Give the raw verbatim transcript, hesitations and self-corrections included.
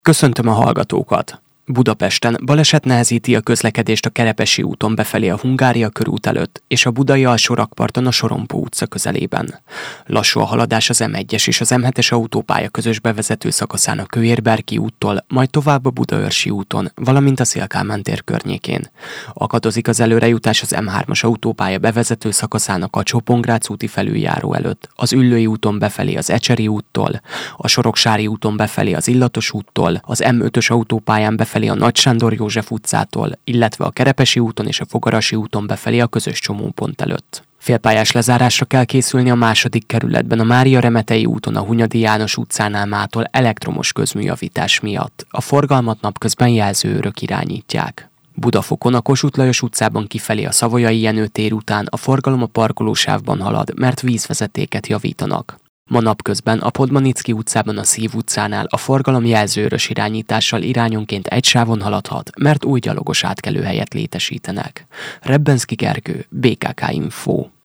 Köszöntöm a hallgatókat! Budapesten baleset nehezíti a közlekedést a Kerepesi úton befelé a Hungária körút előtt és a budai alsórakparton a Sorompó utca közelében. Lassú a haladás az em egyes és az em hetes autópálya közös bevezető szakaszán a Kőér-Berki úttól, majd tovább a Budaörsi úton, valamint a Széll-Kálmán tér környékén. Akadozik az előrejutás az em hármas autópálya bevezető szakaszán a Kacsó-Pongrác úti felüljáró előtt, az Üllői úton befelé az Ecseri úttól, a Soroksári úton befelé az Illatos úttól, az em ötös autópályán befelé a Nagy Sándor József utcától, illetve a Kerepesi úton és a Fogarasi úton befelé a közös csomópont előtt. Félpályás lezárásra kell készülni a második kerületben a Mária Remetei úton a Hunyadi János utcánál mától elektromos közműjavítás miatt. A forgalmat napközben jelzőőrök irányítják. Budafokon a Kossuth Lajos utcában kifelé a Savoyai Jenő tér után a forgalom a parkolósávban halad, mert vízvezetéket javítanak. Ma napközben a Podmanicki utcában a Szív utcánál a forgalom jelzőörös irányítással irányonként egy sávon haladhat, mert új gyalogos átkelőhelyet létesítenek. Rebbenszky Gergő, bé ká ká Info.